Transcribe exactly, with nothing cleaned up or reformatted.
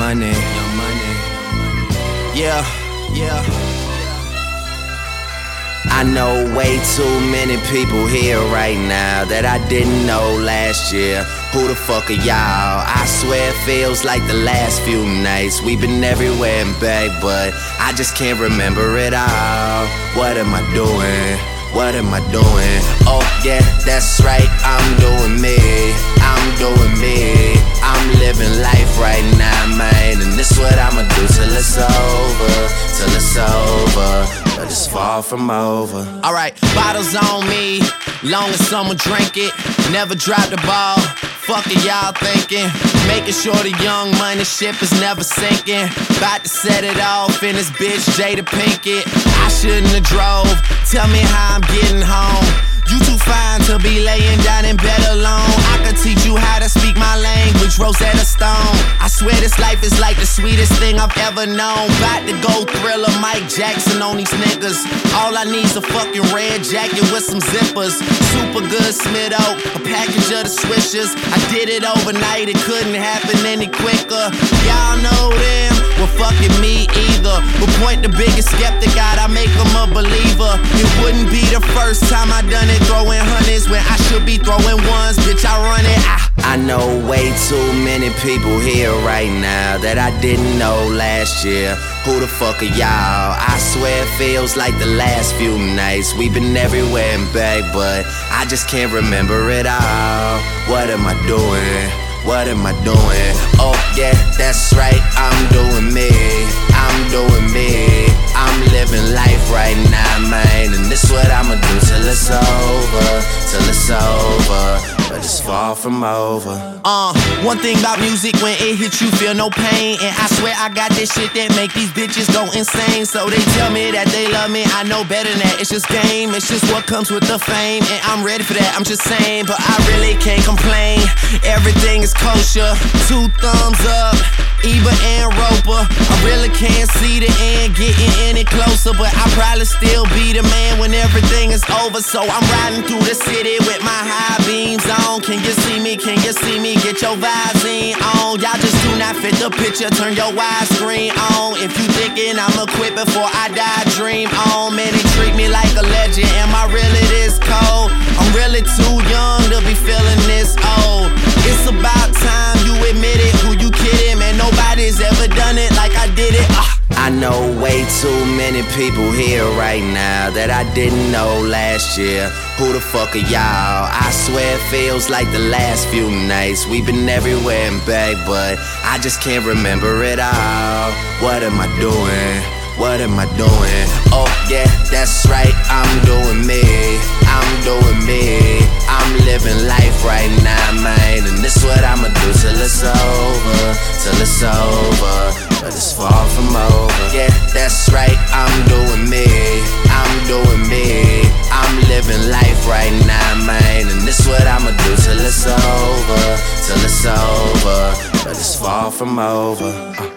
money, young money. Yeah, yeah. I know way too many people here right now that I didn't know last year. Who the fuck are y'all? I swear it feels like the last few nights. We've been everywhere and back, but I just can't remember it all. What am I doing? What am I doing? Oh yeah, that's right, I'm doing me. I'm doing me. I'm living life right now, man. And this what I'ma do till it's over. Till it's over. But it's far from over. Alright, bottles on me. Long as someone drink it. Never drop the ball. Fuck it, y'all thinking. Making sure the young money ship is never sinking. About to set it off in this bitch, Jada Pinkett. I shouldn't have drove. Tell me how I'm getting home. You too fine to be laying down in bed alone. I could teach you how to speak my language, Rosetta Stone. I swear this life is like the sweetest thing I've ever known. About to go Thriller, Mike Jackson on these niggas. All I need's a fucking red jacket with some zippers. Super good Smith Oak, a package of the Swishers. I did it overnight, it couldn't happen any quicker. Y'all know them, well fucking me either. But point the biggest skeptic out, I make them a believer. It wouldn't be the first time I done it, throwing hundreds when I should be throwing ones. Bitch, I run it. I, I know way too many people here right now that I didn't know last year. Who the fuck are y'all? I swear it feels like the last few nights. We've been everywhere and back, but I just can't remember it all. What am I doing? What am I doing? Oh yeah, that's right, I'm doing me. I'm doing me. I'm living life right now, man. And this what I'ma do till it's over. Till it's over. But it's far from over. Uh, one thing about music, when it hits you, feel no pain. And I swear I got this shit that make these bitches go insane. So they tell me that they love me, I know better than that. It's just game, it's just what comes with the fame. And I'm ready for that, I'm just saying. But I really can't complain. Everything is kosher, two thumbs up, Ebert and Roper. I really can't see the end getting any closer, but I'll probably still be the man when everything is over. So I'm riding through the city with my high beams on. Can you see me? Can you see me? Get your Visine on. Y'all just do not fit the picture, turn your widescreen on. If you thinking I'ma quit before I die, dream on. Man, they treat me like a legend. Am I really this cold? I'm really too young to be feeling this old. It's about time you admit it. Who you kidding? Man, nobody's ever done it like I did it. uh. I know way too many people here right now that I didn't know last year. Who the fuck are y'all? I swear it feels like the last few nights. We've been everywhere and back, but I just can't remember it all. What am I doing? What am I doing? Oh yeah, that's right, I'm doing me. I'm doing me. I'm living life right now, man. And this what I'ma do till it's over. Till it's over. But it's far from over. Yeah, that's right, I'm doing me. I'm doing me. I'm living life right now, man. And this what I'ma do till it's over. Till it's over. But it's far from over. uh.